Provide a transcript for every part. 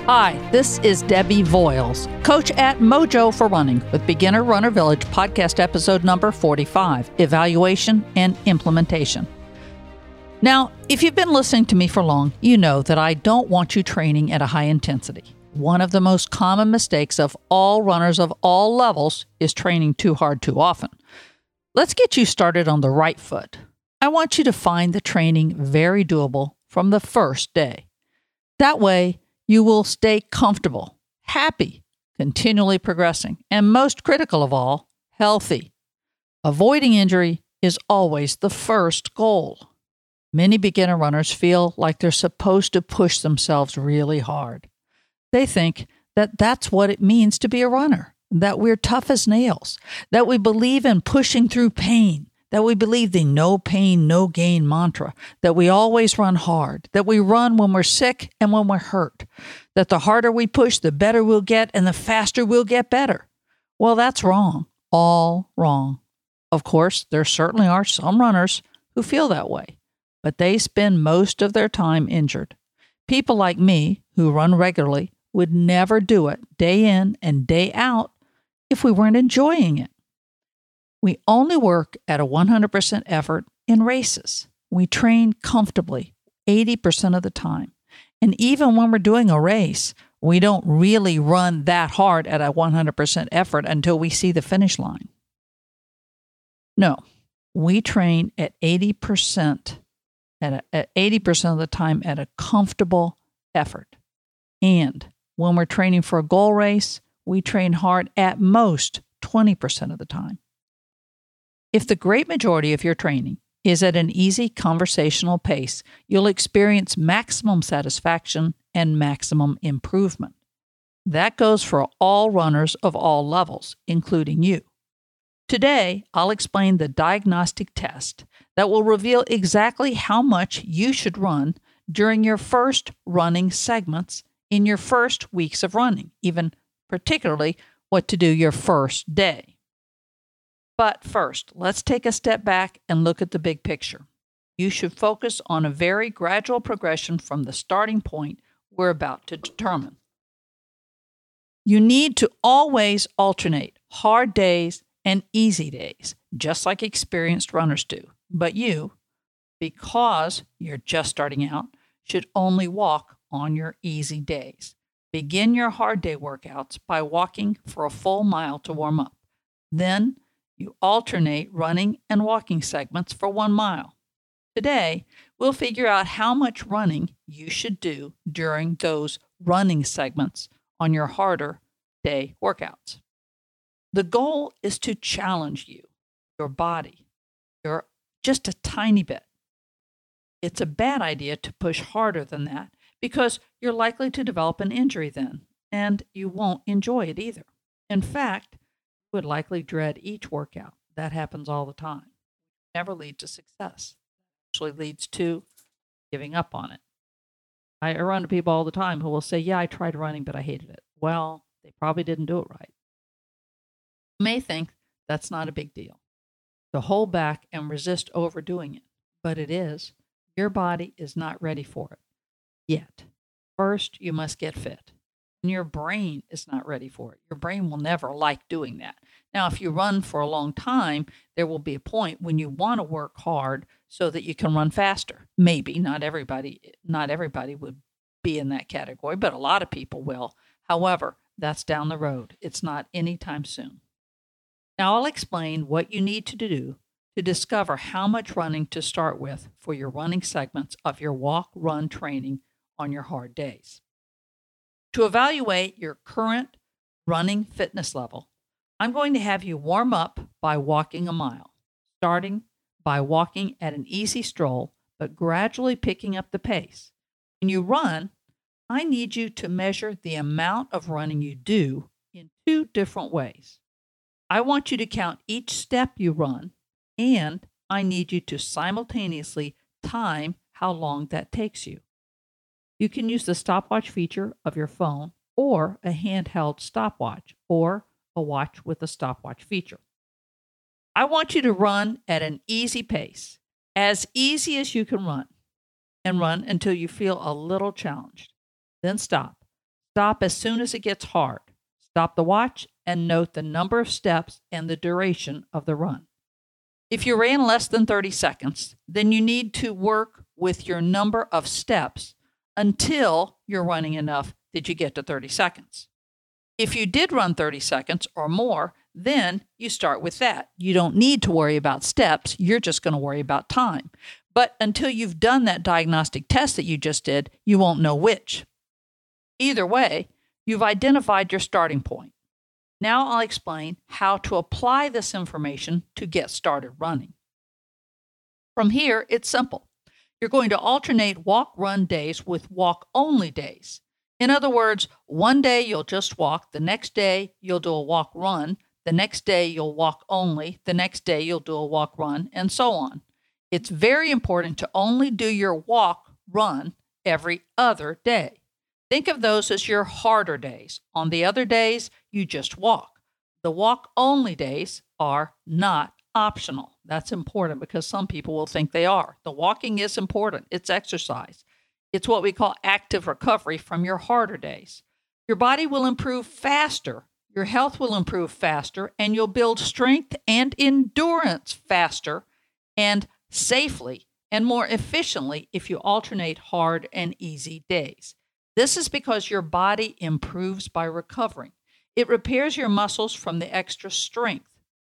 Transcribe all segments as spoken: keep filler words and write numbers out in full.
Hi, this is Debbie Voiles, coach at Mojo for Running with Beginner Runner Village podcast episode number forty-five, Evaluation and Implementation. Now, if you've been listening to me for long, you know that I don't want you training at a high intensity. One of the most common mistakes of all runners of all levels is training too hard too often. Let's get you started on the right foot. I want you to find the training very doable from the first day. That way, you will stay comfortable, happy, continually progressing, and most critical of all, healthy. Avoiding injury is always the first goal. Many beginner runners feel like they're supposed to push themselves really hard. They think that that's what it means to be a runner, that we're tough as nails, that we believe in pushing through pain, that we believe the no pain, no gain mantra, that we always run hard, that we run when we're sick and when we're hurt, that the harder we push, the better we'll get and the faster we'll get better. Well, that's wrong. All wrong. Of course, there certainly are some runners who feel that way, but they spend most of their time injured. People like me who run regularly would never do it day in and day out if we weren't enjoying it. We only work at a one hundred percent effort in races. We train comfortably eighty percent of the time. And even when we're doing a race, we don't really run that hard at a one hundred percent effort until we see the finish line. No, we train at eighty percent at, a, at eighty percent of the time at a comfortable effort. And when we're training for a goal race, we train hard at most twenty percent of the time. If the great majority of your training is at an easy conversational pace, you'll experience maximum satisfaction and maximum improvement. That goes for all runners of all levels, including you. Today, I'll explain the diagnostic test that will reveal exactly how much you should run during your first running segments in your first weeks of running, even particularly what to do your first day. But first, let's take a step back and look at the big picture. You should focus on a very gradual progression from the starting point we're about to determine. You need to always alternate hard days and easy days, just like experienced runners do. But you, because you're just starting out, should only walk on your easy days. Begin your hard day workouts by walking for a full mile to warm up. Then, you alternate running and walking segments for one mile. Today, we'll figure out how much running you should do during those running segments on your harder day workouts. The goal is to challenge you, your body, your just a tiny bit. It's a bad idea to push harder than that because you're likely to develop an injury then, and you won't enjoy it either. In fact, would likely dread each workout. That happens all the time. Never lead to success. Actually leads to giving up on it. I run into people all the time who will say, yeah, I tried running, but I hated it. Well, they probably didn't do it right. You may think that's not a big deal to hold back and resist overdoing it, but it is. Your body is not ready for it yet. First, you must get fit. And your brain is not ready for it. Your brain will never like doing that. Now, if you run for a long time, there will be a point when you want to work hard so that you can run faster. Maybe not everybody, not everybody would be in that category, but a lot of people will. However, that's down the road. It's not anytime soon. Now, I'll explain what you need to do to discover how much running to start with for your running segments of your walk-run training on your hard days. To evaluate your current running fitness level, I'm going to have you warm up by walking a mile, starting by walking at an easy stroll, but gradually picking up the pace. When you run, I need you to measure the amount of running you do in two different ways. I want you to count each step you run, and I need you to simultaneously time how long that takes you. You can use the stopwatch feature of your phone or a handheld stopwatch or a watch with a stopwatch feature. I want you to run at an easy pace, as easy as you can run, and run until you feel a little challenged. Then stop. Stop as soon as it gets hard. Stop the watch and note the number of steps and the duration of the run. If you ran less than thirty seconds, then you need to work with your number of steps until you're running enough that you get to thirty seconds. If you did run thirty seconds or more, then you start with that. You don't need to worry about steps. You're just going to worry about time. But until you've done that diagnostic test that you just did, you won't know which. Either way, you've identified your starting point. Now I'll explain how to apply this information to get started running. From here, it's simple. You're going to alternate walk-run days with walk-only days. In other words, one day you'll just walk, the next day you'll do a walk-run, the next day you'll walk only, the next day you'll do a walk-run, and so on. It's very important to only do your walk-run every other day. Think of those as your harder days. On the other days, you just walk. The walk-only days are not optional. That's important because some people will think they are. The walking is important. It's exercise. It's what we call active recovery from your harder days. Your body will improve faster. Your health will improve faster, and you'll build strength and endurance faster and safely and more efficiently if you alternate hard and easy days. This is because your body improves by recovering. It repairs your muscles from the extra strength,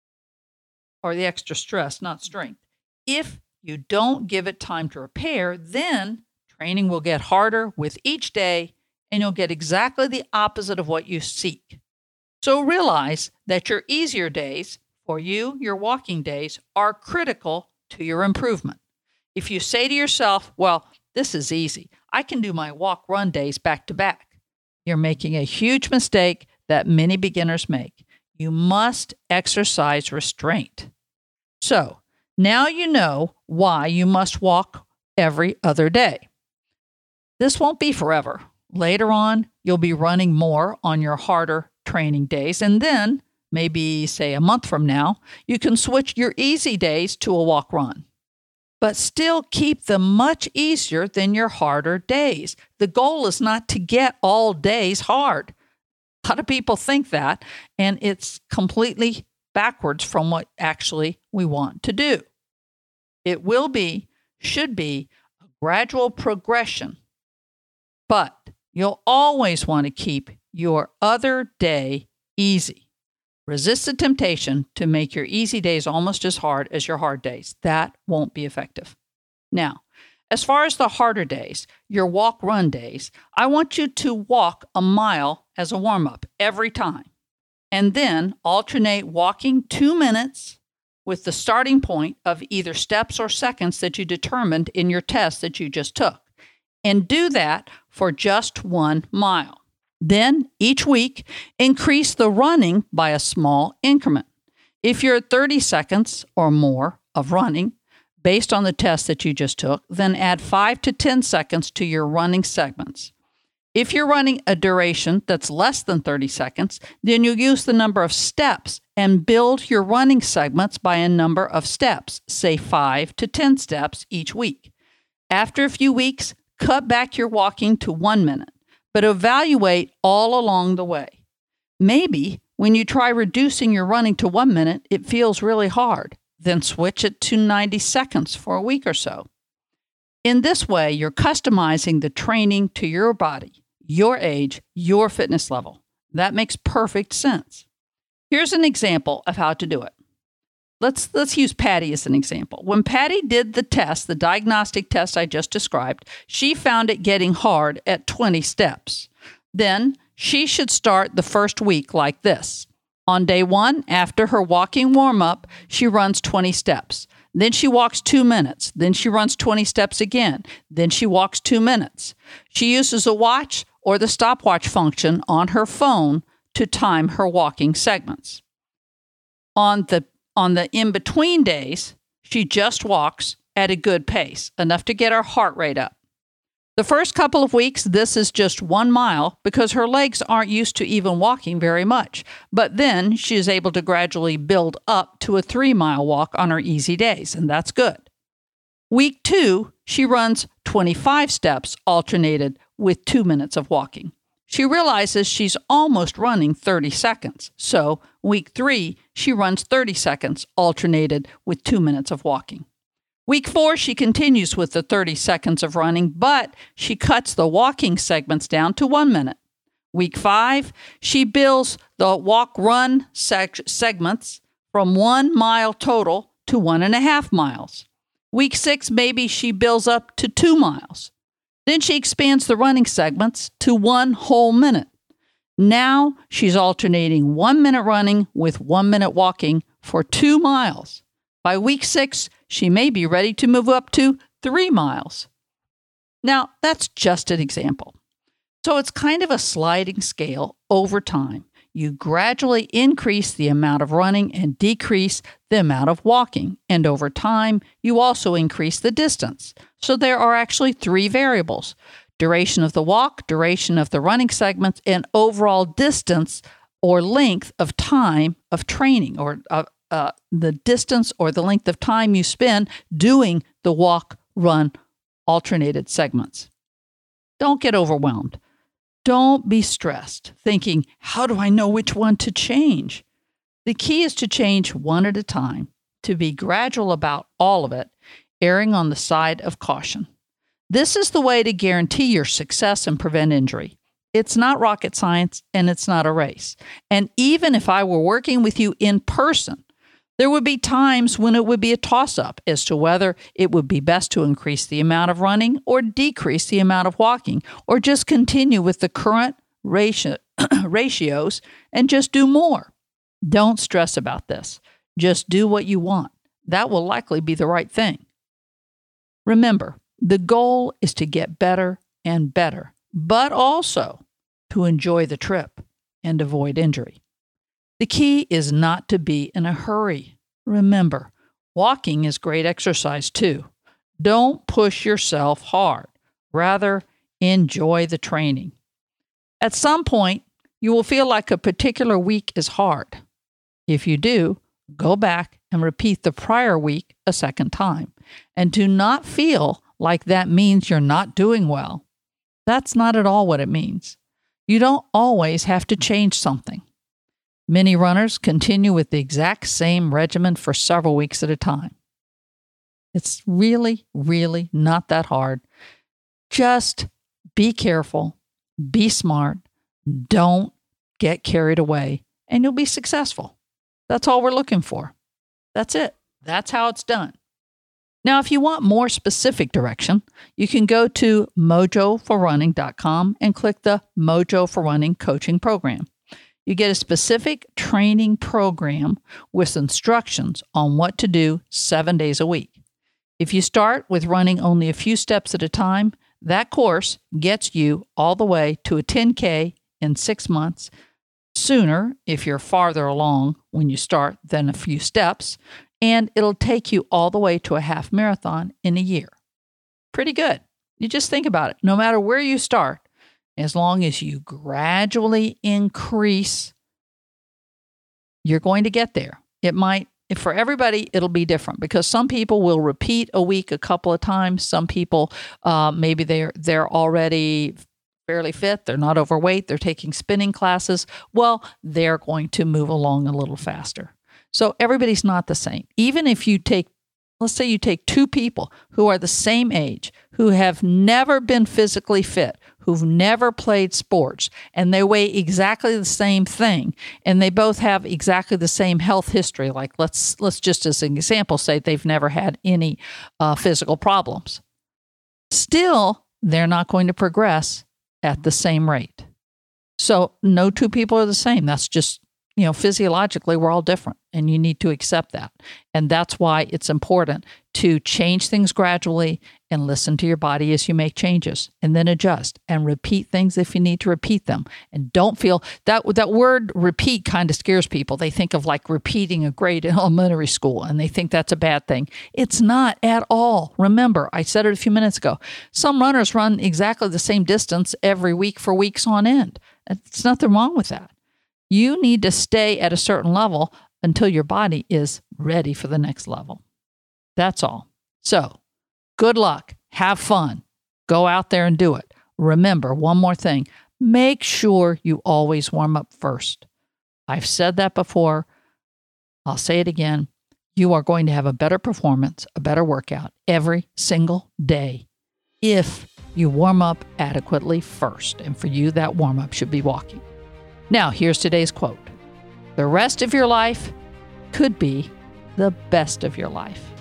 or the extra stress, not strength. If you don't give it time to repair, then training will get harder with each day, and you'll get exactly the opposite of what you seek. So realize that your easier days, for you, your walking days, are critical to your improvement. If you say to yourself, well, this is easy, I can do my walk-run days back to back, you're making a huge mistake that many beginners make. You must exercise restraint. So now you know why you must walk every other day. This won't be forever. Later on, you'll be running more on your harder training days, and then, maybe say a month from now, you can switch your easy days to a walk-run. But still keep them much easier than your harder days. The goal is not to get all days hard. A lot of people think that, and it's completely backwards from what actually we want to do. It will be, should be, a gradual progression, but you'll always want to keep your other day easy. Resist the temptation to make your easy days almost as hard as your hard days. That won't be effective. Now, as far as the harder days, your walk-run days, I want you to walk a mile as a warm-up every time, and then alternate walking two minutes with the starting point of either steps or seconds that you determined in your test that you just took, and do that for just one mile. Then, each week, increase the running by a small increment. If you're at thirty seconds or more of running, based on the test that you just took, then add five to ten seconds to your running segments. If you're running a duration that's less than thirty seconds, then you use the number of steps and build your running segments by a number of steps, say five to ten steps each week. After a few weeks, cut back your walking to one minute, but evaluate all along the way. Maybe when you try reducing your running to one minute, it feels really hard. Then switch it to ninety seconds for a week or so. In this way, you're customizing the training to your body, your age, your fitness level. That makes perfect sense. Here's an example of how to do it. Let's, let's use Patty as an example. When Patty did the test, the diagnostic test I just described, she found it getting hard at twenty steps. Then she should start the first week like this. On day one, after her walking warm-up, she runs twenty steps. Then she walks two minutes. Then she runs twenty steps again. Then she walks two minutes. She uses a watch or the stopwatch function on her phone to time her walking segments. On the On the in-between days, she just walks at a good pace, enough to get her heart rate up. The first couple of weeks, this is just one mile because her legs aren't used to even walking very much. But then she is able to gradually build up to a three-mile walk on her easy days, and that's good. Week two, she runs twenty-five steps alternated with two minutes of walking. she realizes she's almost running thirty seconds. So week three, she runs thirty seconds, alternated with two minutes of walking. Week four, she continues with the thirty seconds of running, but she cuts the walking segments down to one minute. Week five, she builds the walk-run seg- segments from one mile total to one and a half miles. Week six, maybe she builds up to two miles. Then she expands the running segments to one whole minute. Now she's alternating one minute running with one minute walking for two miles. By week six, she may be ready to move up to three miles. Now, that's just an example. So it's kind of a sliding scale over time. You gradually increase the amount of running and decrease the amount of walking. And over time, you also increase the distance. So there are actually three variables: duration of the walk, duration of the running segments, and overall distance or length of time of training, or uh, uh, the distance or the length of time you spend doing the walk, run, alternated segments. Don't get overwhelmed. Don't be stressed, thinking, how do I know which one to change? The key is to change one at a time, to be gradual about all of it, erring on the side of caution. This is the way to guarantee your success and prevent injury. It's not rocket science, and it's not a race. And even if I were working with you in person, there would be times when it would be a toss-up as to whether it would be best to increase the amount of running or decrease the amount of walking, or just continue with the current ratio, ratios and just do more. Don't stress about this. Just do what you want. That will likely be the right thing. Remember, the goal is to get better and better, but also to enjoy the trip and avoid injury. The key is not to be in a hurry. Remember, walking is great exercise too. Don't push yourself hard. Rather, enjoy the training. At some point, you will feel like a particular week is hard. If you do, go back and repeat the prior week a second time. And do not feel like that means you're not doing well. That's not at all what it means. You don't always have to change something. Many runners continue with the exact same regimen for several weeks at a time. It's really, really not that hard. Just be careful, be smart, don't get carried away, and you'll be successful. That's all we're looking for. That's it. That's how it's done. Now, if you want more specific direction, you can go to mojo for running dot com and click the Mojo for Running coaching program. You get a specific training program with instructions on what to do seven days a week. If you start with running only a few steps at a time, that course gets you all the way to a ten K in six months, sooner if you're farther along when you start than a few steps, and it'll take you all the way to a half marathon in a year. Pretty good. You just think about it. No matter where you start, as long as you gradually increase, you're going to get there. It might, for everybody, it'll be different because some people will repeat a week a couple of times. Some people, uh, maybe they're they're already fairly fit. They're not overweight. They're taking spinning classes. Well, they're going to move along a little faster. So everybody's not the same. Even if you take, let's say you take two people who are the same age, who have never been physically fit, who've never played sports, and they weigh exactly the same thing, and they both have exactly the same health history. Like let's let's just as an example say they've never had any uh, physical problems. Still, they're not going to progress at the same rate. So no two people are the same. That's just, you know, physiologically, we're all different, and you need to accept that. And that's why it's important to change things gradually and listen to your body as you make changes, and then adjust and repeat things if you need to repeat them. And don't feel that that word repeat kind of scares people. They think of like repeating a grade in elementary school, and they think that's a bad thing. It's not at all. Remember, I said it a few minutes ago. Some runners run exactly the same distance every week for weeks on end. There's nothing wrong with that. You need to stay at a certain level until your body is ready for the next level. That's all. So, good luck. Have fun. Go out there and do it. Remember, one more thing. make sure you always warm up first. I've said that before. I'll say it again. You are going to have a better performance, a better workout every single day if you warm up adequately first. And for you, that warm up should be walking. Now, here's today's quote. The rest of your life could be the best of your life.